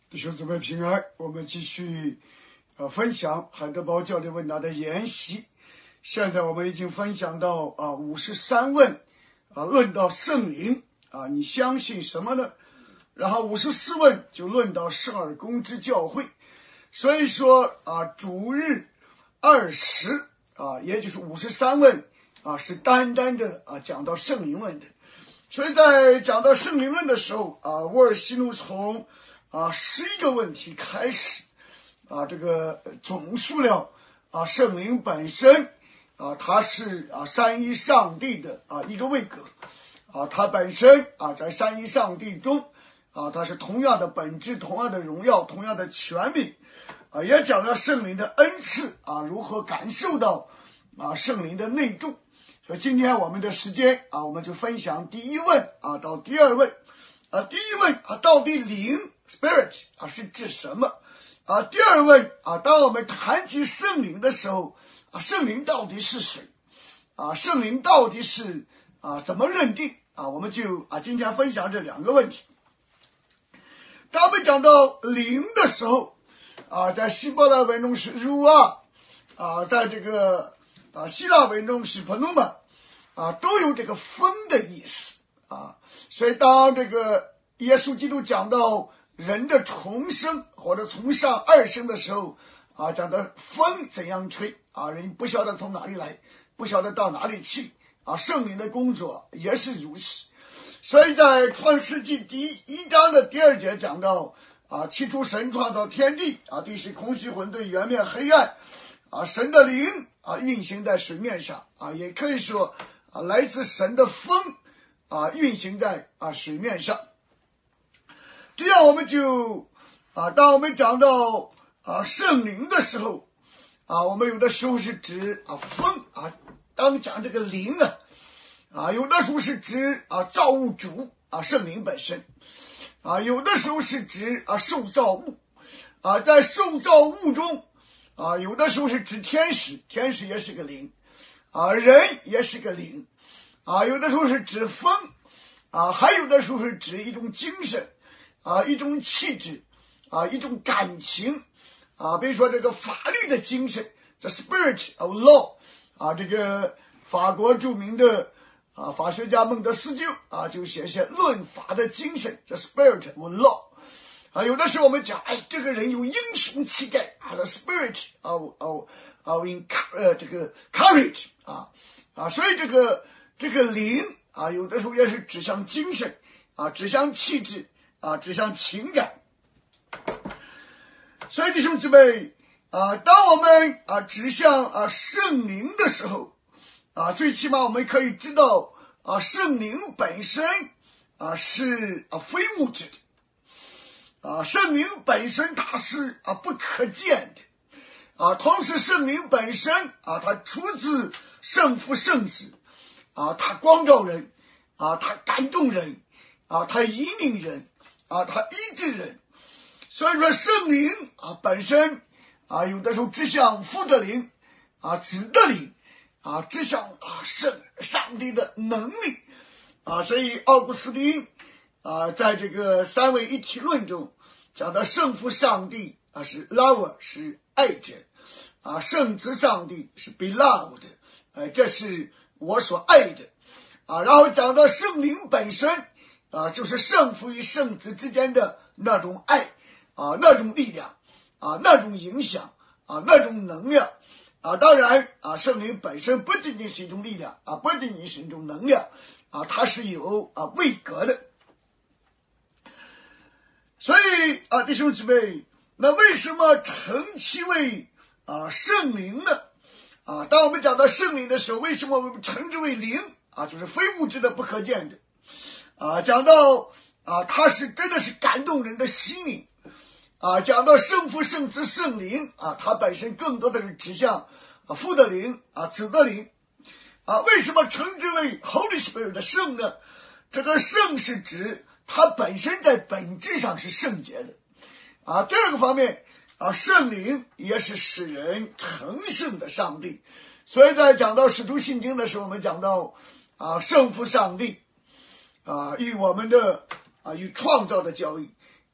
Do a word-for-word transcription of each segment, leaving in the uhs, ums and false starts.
弟兄姊妹平安，我们继续呃分享海德堡教理问答的研习。现在我们已经分享到啊五十三问啊，论到圣灵啊，你相信什么呢？然后五十四问就论到圣而公之教会。所以说啊，主日二十啊，也就是五十三问啊，是单单的啊讲到圣灵论的。所以在讲到圣灵论的时候啊，沃尔西努从啊十一个问题开始啊，这个总述了啊圣灵本身啊，它是啊三一上帝的啊一个位格啊，它本身啊在三一上帝中啊，它是同样的本质、同样的荣耀、同样的权柄啊，也讲了圣灵的恩赐啊，如何感受到啊圣灵的内住。所以今天我们的时间啊，我们就分享第一问啊到第二问啊。第一问啊，到底灵 spirit 啊是指什么啊？第二问啊，当我们谈及圣灵的时候啊，圣灵到底是谁啊？圣灵到底是啊怎么认定啊？我们就啊今天分享这两个问题。当我们讲到灵的时候啊，在希伯来文中是 ruah 啊，在这个啊希腊文中是 pneuma 啊，都有这个风的意思啊。所以当这个耶稣基督讲到人的重生或者从上二生的时候啊，讲的风怎样吹啊，人不晓得从哪里来，不晓得到哪里去啊，圣灵的工作也是如此。所以在创世纪第一章的第二节讲到啊，起初神创造天地啊，地是空虚混沌，渊面黑暗啊，神的灵啊运行在水面上啊，也可以说啊来自神的风啊运行在啊水面上。这样我们就啊，当我们讲到啊圣灵的时候啊，我们有的时候是指啊风啊，当讲这个灵啊啊，有的时候是指啊造物主啊圣灵本身啊，有的时候是指啊受造物啊，在受造物中啊，有的时候是指天使，天使也是个灵啊，人也是个灵啊，有的时候是指风啊，还有的时候是指一种精神啊，一种气质啊，一种感情啊，比如说这个法律的精神 the spirit of law 啊，这个法国著名的啊法学家孟德斯鸠啊就写下论法的精神 the spirit of law啊，有的时候我们讲哎这个人有英雄气概啊 the spirit of of of in 呃这个 courage 啊啊，所以这个这个灵啊有的时候也是指向精神啊，指向气质啊，指向情感。所以弟兄姊妹啊，当我们啊指向啊圣灵的时候啊，最起码我们可以知道啊圣灵本身啊是啊非物质的啊，圣灵本身它是啊不可见的啊，同时圣灵本身啊它出自圣父圣子啊，它光照人啊，它感动人啊，它引领人啊，它医治人。所以说圣灵啊本身啊有的时候指向父的灵啊，子的灵啊，指向啊圣上帝的能力啊，所以奥古斯丁啊在这个三位一体论中讲到圣父上帝啊是 lover 是爱者啊，圣子上帝是 beloved 呃这是我所爱的啊，然后讲到圣灵本身啊，就是圣父与圣子之间的那种爱啊，那种力量啊，那种影响啊，那种能量啊，当然啊，圣灵本身不仅仅是一种力量啊，不仅仅是一种能量啊，它是有啊位格的。所以啊，弟兄姊妹，那为什么称其为啊圣灵呢？啊，当我们讲到圣灵的时候，为什么我们称之为灵啊？就是非物质的、不可见的啊。讲到啊，它是真的是感动人的心灵啊。讲到圣父、圣子、圣灵啊，它本身更多的是指向啊父的灵啊、子的灵啊。为什么称之为 Holy Spirit 的圣呢？这个圣是指它本身在本质上是圣洁的啊。第二个方面啊，圣灵也是使人成圣的上帝。所以在讲到使徒信经的时候，我们讲到啊圣父上帝啊与我们的啊与创造的交易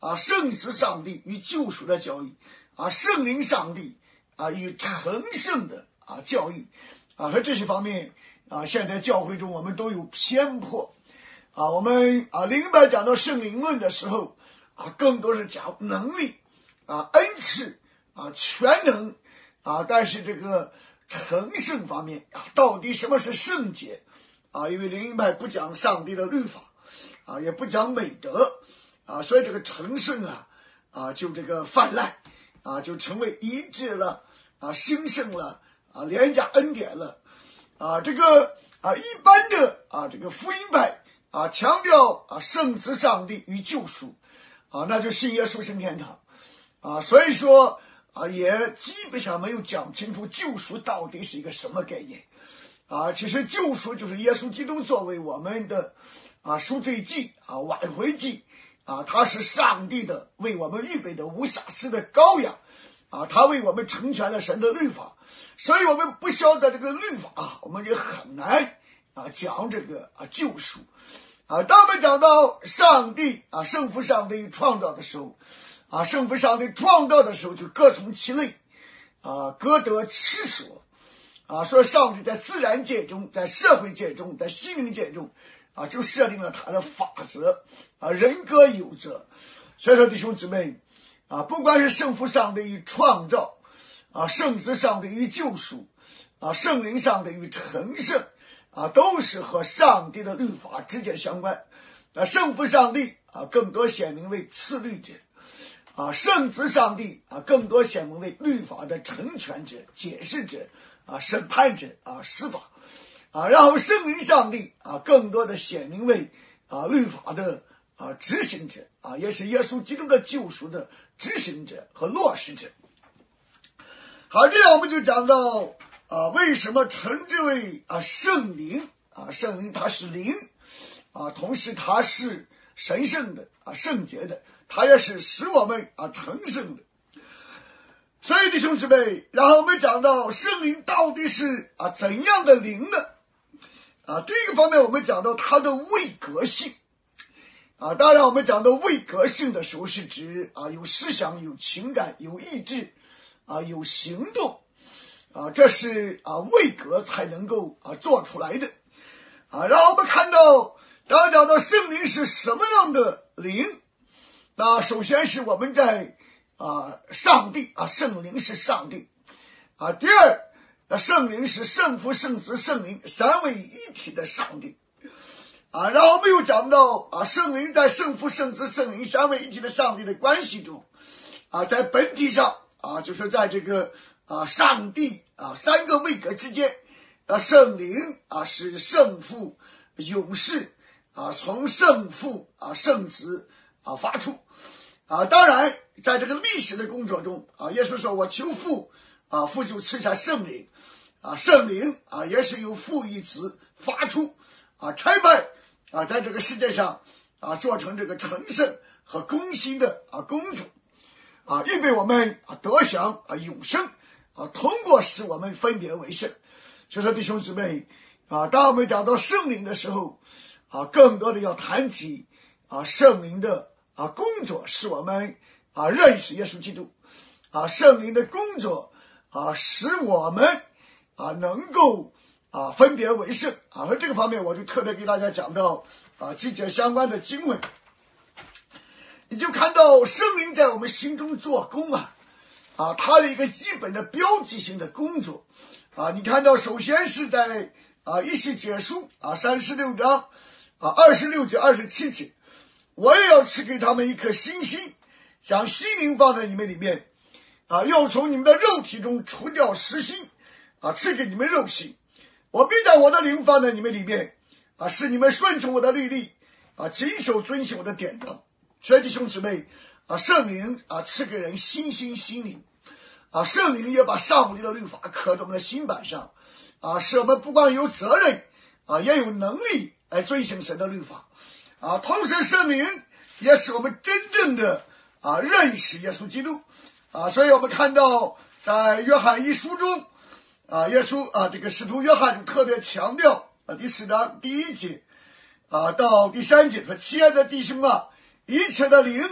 啊圣子上帝与救赎的教义，啊圣灵上帝啊与成圣的啊教义啊和这些方面啊，现在教会中我们都有偏颇啊。我们啊灵班讲到圣灵论的时候啊，更多是讲能力啊恩赐啊全能啊，但是这个成圣方面啊，到底什么是圣洁啊？因为灵派不讲上帝的律法啊，也不讲美德啊，所以这个成圣啊啊就这个泛滥啊，就成为一致了啊，兴盛了啊，廉价恩典了啊。这个啊一般的啊这个福音派啊强调啊圣子上帝与救赎啊，那就信耶稣升天堂啊，所以说啊也基本上没有讲清楚救赎到底是一个什么概念啊。其实救赎就是耶稣基督作为我们的啊赎罪祭啊挽回祭啊，他是上帝的为我们预备的无瑕疵的羔羊啊，他为我们成全了神的律法，所以我们不晓得这个律法啊，我们也很难啊讲这个啊救赎啊。当我们讲到上帝啊圣父上帝创造的时候啊，圣父上帝创造的时候就各从其类啊，各得其所啊，说上帝在自然界中，在社会界中，在心灵界中啊，就设定了他的法则啊，人各有则。所以说弟兄姊妹啊，不管是圣父上帝与创造啊，圣子上帝与救赎啊，圣灵上帝与成圣啊，都是和上帝的律法直接相关啊。圣父上帝啊，更多显明为赐律者啊，圣子上帝啊，更多显明为律法的成全者、解释者啊、审判者啊、司法啊，然后圣灵上帝啊，更多的显明为啊律法的啊执行者啊，也是耶稣基督的救赎的执行者和落实者。好，这样我们就讲到啊，为什么称之为啊圣灵啊？圣灵它是灵啊，同时它是神圣的啊、圣洁的，它也是使我们啊成圣的。所以弟兄姊妹，然后我们讲到圣灵到底是啊怎样的灵呢？啊，第一个方面我们讲到它的位格性啊，当然我们讲到位格性的时候是指啊有思想、有情感、有意志啊、有行动啊，这是啊位格才能够啊做出来的啊。然后我们看到当讲到圣灵是什么样的灵，那首先是我们在啊上帝啊圣灵是上帝啊，第二那圣灵是圣父圣子圣灵三位一体的上帝啊。然后我们又讲到啊圣灵在圣父圣子圣灵三位一体的上帝的关系中啊，在本体上啊就是在这个啊上帝啊三个位格之间啊，圣灵啊是圣父永世啊，从圣父啊圣子啊发出啊。当然在这个历史的工作中啊，耶稣说我求父啊，父就赐下圣灵啊，圣灵啊也是由父与子发出啊，差派啊在这个世界上啊做成这个成圣和更新的啊工作啊，预备我们啊得享啊永生啊，通过使我们分别为圣。所以说弟兄姊妹啊，当我们讲到圣灵的时候啊，更多的要谈及啊圣灵的啊工作，使我们啊认识耶稣基督啊，圣灵的工作啊使我们啊能够啊分别为圣啊。和这个方面我就特别给大家讲到啊几节相关的经文，你就看到圣灵在我们心中做工啊啊，它的一个基本的标记性的工作啊。你看到首先是在啊一系结束啊三十六章啊二十六节二十七节，我也要赐给他们一颗新心，将心灵放在你们里面啊，要从你们的肉体中除掉实心啊，赐给你们肉心。我必将我的灵放在你们里面啊，使你们顺从我的律例啊，谨守遵行我的典章。所以弟兄姊妹啊，圣灵啊赐给人新心心灵啊，圣灵也把上帝的律法刻在我们的心板上啊，使我们不光有责任啊，也有能力来遵行神的律法啊。同时圣灵也使我们真正的啊认识耶稣基督啊。所以我们看到在约翰一书中啊，耶稣啊这个使徒约翰特别强调啊第四章第一节啊到第三节说，亲爱的弟兄啊，一切的灵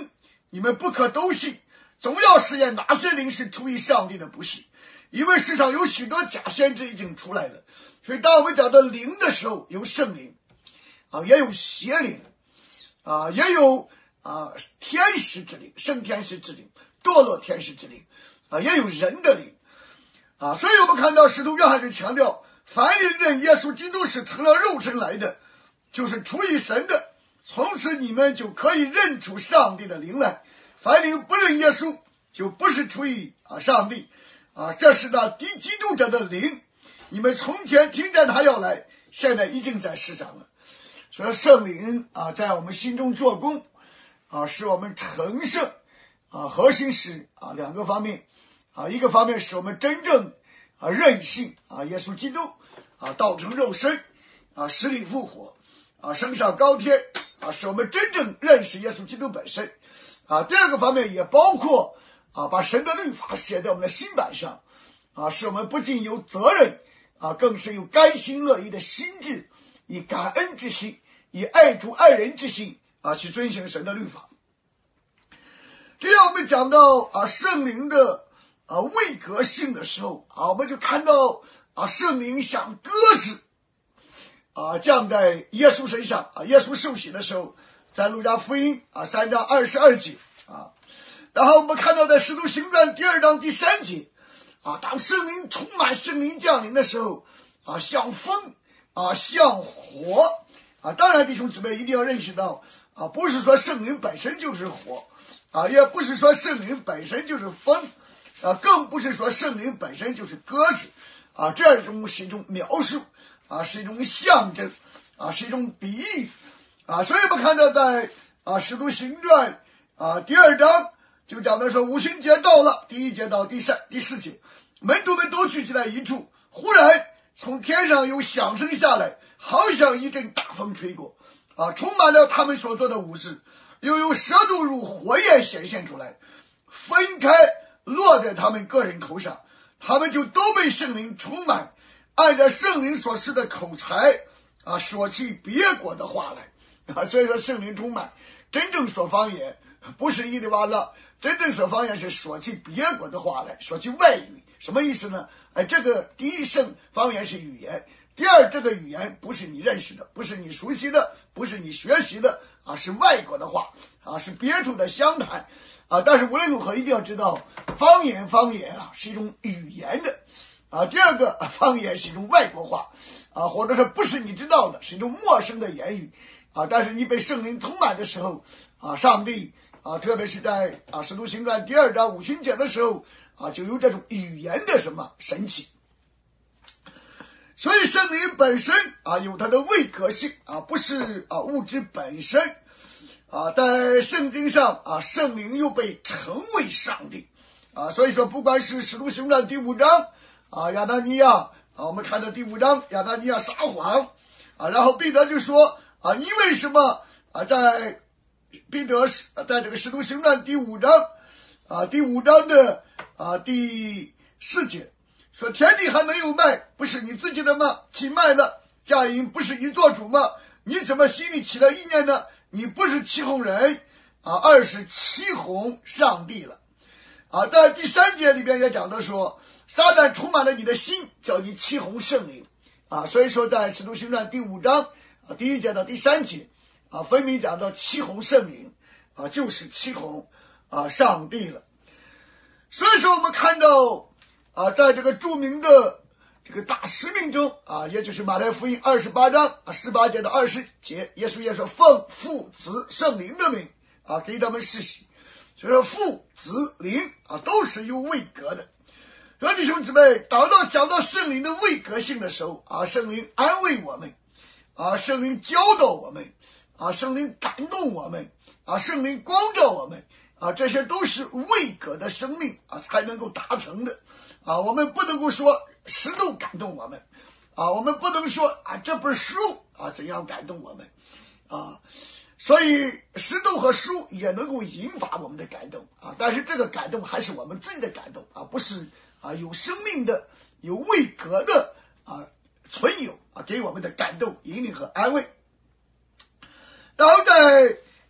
你们不可都信，总要试验哪些灵是出于上帝的，不是，因为世上有许多假先知已经出来了。所以当我们讲到灵的时候，有圣灵啊，也有邪灵啊，也有啊天使之灵、圣天使之灵、堕落天使之灵啊，也有人的灵啊。所以我们看到使徒约翰就强调，凡人认耶稣基督是成了肉身来的，就是出于神的，从此你们就可以认出上帝的灵来。凡灵不认耶稣，就不是出于啊上帝啊，这是那敌基督者的灵。你们从前听见他要来，现在已经在世上了。所以圣灵啊，在我们心中做工啊，使我们成圣啊，核心是啊两个方面啊，一个方面使我们真正啊认信啊耶稣基督啊，道成肉身啊，死里复活啊，升上高天啊，使我们真正认识耶稣基督本身啊。第二个方面也包括啊，把神的律法写在我们的心板上啊，使我们不仅有责任啊，更是有甘心乐意的心智，以感恩之心，以爱主爱人之心啊，去遵行神的律法。这样我们讲到啊圣灵的啊位格性的时候啊，我们就看到啊圣灵像鸽子啊降在耶稣身上啊，耶稣受洗的时候，在路加福音啊三章二十二节啊，然后我们看到在使徒行传第二章第三节啊，当圣灵充满圣灵降临的时候啊，像风啊像火啊。当然弟兄姊妹一定要认识到啊，不是说圣灵本身就是火啊，也不是说圣灵本身就是风啊，更不是说圣灵本身就是鸽子啊，这种是一种描述啊，是一种象征啊，是一种比喻啊。所以我们看到在啊使徒行传啊第二章就讲的说，五旬节到了，第一节到第三第四节，门徒们都聚集在一处，忽然从天上有响声下来，好像一阵大风吹过啊，充满了他们所做的物事，又有舌头如火焰显现出来，分开落在他们个人头上，他们就都被圣灵充满，按照圣灵所赐的口才啊，说起别国的话来啊。所以说圣灵充满，真正说方言不是一的完了，真正说方言是说起别国的话来，说起外语。什么意思呢？哎，这个第一圣方言是语言，第二这个语言不是你认识的，不是你熟悉的，不是你学习的啊，是外国的话啊，是别处的乡谈啊。但是无论如何一定要知道，方言方言啊是一种语言的啊，第二个方言是一种外国话啊，或者说不是你知道的，是一种陌生的言语啊。但是你被圣灵充满的时候啊，上帝啊，特别是在啊使徒行传第二章五旬节的时候啊，就有这种语言的什么神奇。所以圣灵本身啊有它的位格性啊，不是啊物质本身啊。在圣经上啊，圣灵又被称为上帝啊。所以说不管是使徒行传第五章啊，亚拿尼亚啊，我们看到第五章亚拿尼亚撒谎啊，然后彼得就说啊，你为什么啊在彼得在这个使徒行传第五章啊第五章的啊第四节说，田地还没有卖，不是你自己的吗？既卖了，家营不是你做主吗？你怎么心里起了意念呢？你不是欺哄人啊，而是欺哄上帝了啊。在第三节里边也讲到说，撒旦充满了你的心，叫你欺哄圣灵啊。所以说在使徒行传第五章啊第一节到第三节啊，分明讲到欺哄圣灵啊，就是欺哄啊上帝了。所以说我们看到啊，在这个著名的这个大使命中啊，也就是马太福音二十八章啊十八节到二十节，耶稣也说奉父子圣灵的名啊给他们施洗。所以说父子灵啊都是有位格的。所以弟兄姊妹，当到讲到圣灵的位格性的时候啊，圣灵安慰我们啊，圣灵教导我们啊，圣灵感动我们啊，圣灵光照我们啊，这些都是位格的生命啊才能够达成的啊。我们不能够说石头感动我们啊，我们不能说啊这本书啊怎样感动我们啊。所以石头和书也能够引发我们的感动啊，但是这个感动还是我们自己的感动啊，不是啊有生命的有位格的啊存有啊给我们的感动引领和安慰。然后在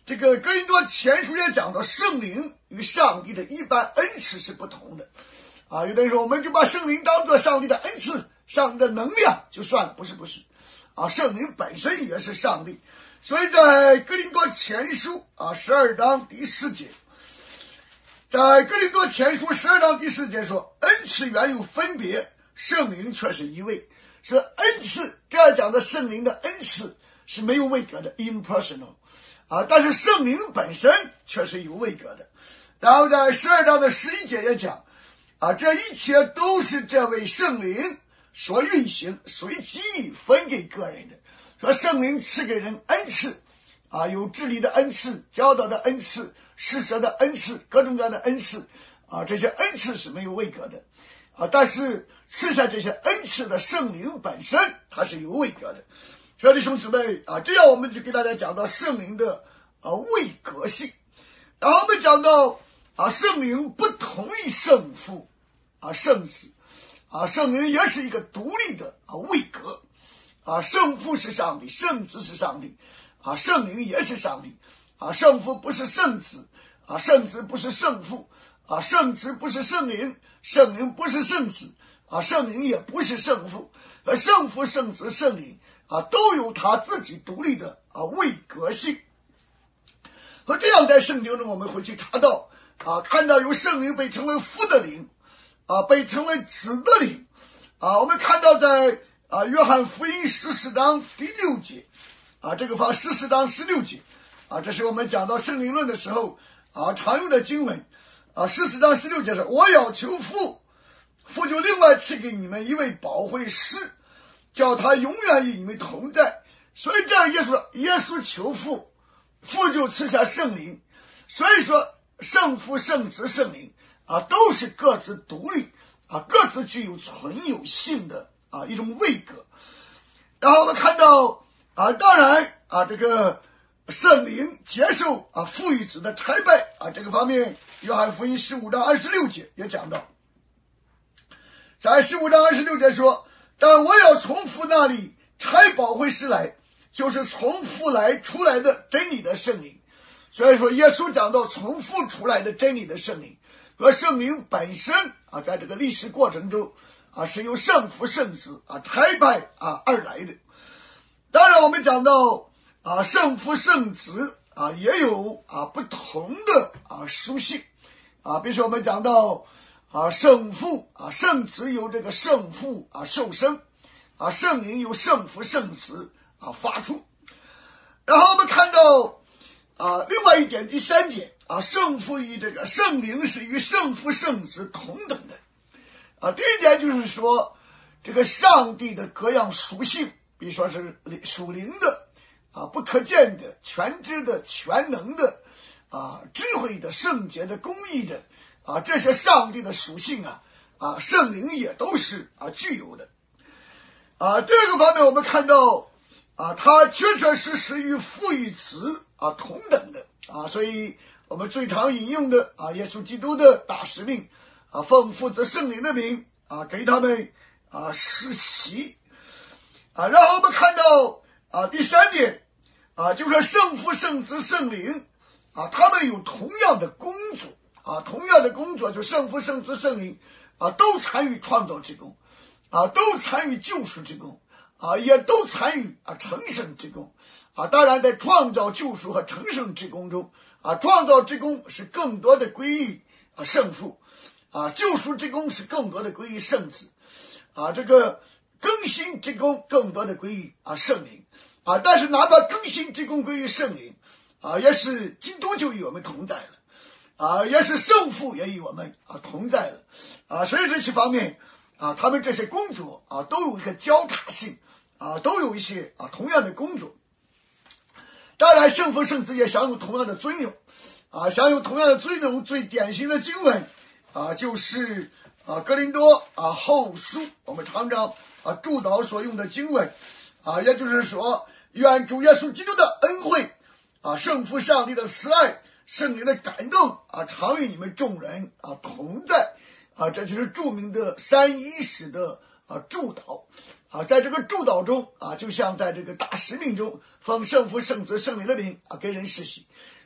这个哥林多前书也讲到，圣灵与上帝的一般恩赐是不同的啊。有的人说，我们就把圣灵当作上帝的恩赐，上帝的能量就算了，不是不是啊，圣灵本身也是上帝。所以在哥林多前书啊十二章第四节，在哥林多前书十二章第四节说，恩赐原有分别，圣灵却是一位。说恩赐，这样讲的圣灵的恩赐是没有位格的 impersonal 啊，但是圣灵本身却是有位格的。然后在十二章的十一节也讲啊，这一切都是这位圣灵所运行随机分给个人的。说圣灵赐给人恩赐啊，有治理的恩赐，教导的恩赐，施舍的恩赐，各种各样的恩赐啊，这些恩赐是没有位格的啊，但是赐下这些恩赐的圣灵本身它是有位格的。所以弟兄姊妹啊，这样我们就给大家讲到圣灵的啊位格性。然后我们讲到啊，圣灵不同于圣父啊圣子啊，圣灵也是一个独立的啊位格啊，圣父是上帝，圣子是上帝啊，圣灵也是上帝啊，圣父不是圣子啊，圣子不是圣父啊，圣子不是圣灵，圣灵不是圣子啊，圣灵也不是圣父，而圣父、圣子、圣灵啊，都有他自己独立的啊位格性。和这样在圣经中我们会去查到啊，看到有圣灵被称为父的灵啊，被称为子的灵啊。我们看到在啊约翰福音十四章第六节啊，这个方十四章十六节啊，这是我们讲到圣灵论的时候啊常用的经文啊。十四章十六节是，我要求父，父就另外赐给你们一位保惠师，叫他永远与你们同在。所以这样耶稣说，耶稣求父，父就赐下圣灵。所以说圣父、圣子、圣灵啊，都是各自独立啊，各自具有存有性的啊一种位格。然后我们看到啊，当然啊，这个圣灵接受啊父与子的差派啊，这个方面约翰福音十五章二十六节也讲到，在十五章二十六节说，但我要从父那里差保惠师来，就是从父来出来的真理的圣灵。所以说耶稣讲到从父出来的真理的圣灵，和圣灵本身啊，在这个历史过程中啊，是由圣父圣子啊差派啊而来的。当然我们讲到啊圣父圣子啊也有啊不同的啊属性啊，比如说我们讲到啊圣父啊圣子由这个圣父啊受生啊，圣灵由圣父圣子啊发出。然后我们看到啊另外一点，第三点啊，圣父与这个圣灵是与圣父圣子同等的啊。第一点就是说，这个上帝的各样属性，比如说是属灵的啊、不可见的、全知的、全能的啊、智慧的、圣洁的、公义的啊，这些上帝的属性啊啊，圣灵也都是啊具有的啊。第二个方面，我们看到啊，它确确实实与父与子啊同等的啊，所以我们最常引用的啊，耶稣基督的大使命啊，奉父子圣灵的名啊，给他们啊施洗啊。然后我们看到啊，第三点啊，就是圣父、圣子、圣灵啊，他们有同样的工作啊，同样的工作，就圣父、圣子、圣灵啊，都参与创造之功啊，都参与救赎之功啊，也都参与啊成圣之功啊。当然在创造、救赎和成圣之功中啊，创造之功是更多的归于啊圣父啊，救赎之功是更多的归于圣子啊，这个更新之功更多的归于啊圣灵啊。但是哪怕更新之功归于圣灵啊，也是基督就与我们同在了啊，也是圣父也与我们啊同在了啊。所以这些方面啊，他们这些工作啊都有一个交叉性啊，都有一些啊同样的工作。当然圣父圣子也享有同样的尊荣啊，享有同样的尊荣。最典型的经文啊，就是啊哥林多啊后书，我们常常啊祝祷所用的经文啊，也就是说，愿主耶稣基督的恩惠啊，圣父上帝的慈爱，圣灵的感动啊，常与你们众人啊同在啊。这就是著名的三一使的啊祝祷啊，在这个祝祷中啊，就像在这个大使命中，奉圣父、圣子、圣灵的名啊，给人施洗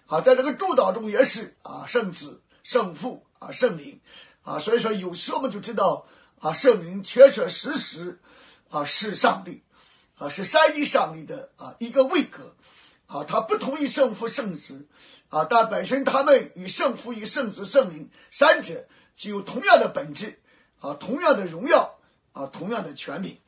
啊，在这个祝祷中也是啊，圣子、圣父啊、圣灵啊，所以说有时我们就知道啊，圣灵确确实实啊是上帝啊，是三一上帝的啊一个位格啊，他不同于圣父、圣子啊，但本身他们与圣父、与圣子、圣灵三者具有同样的本质啊，同样的荣耀啊，同样的权柄。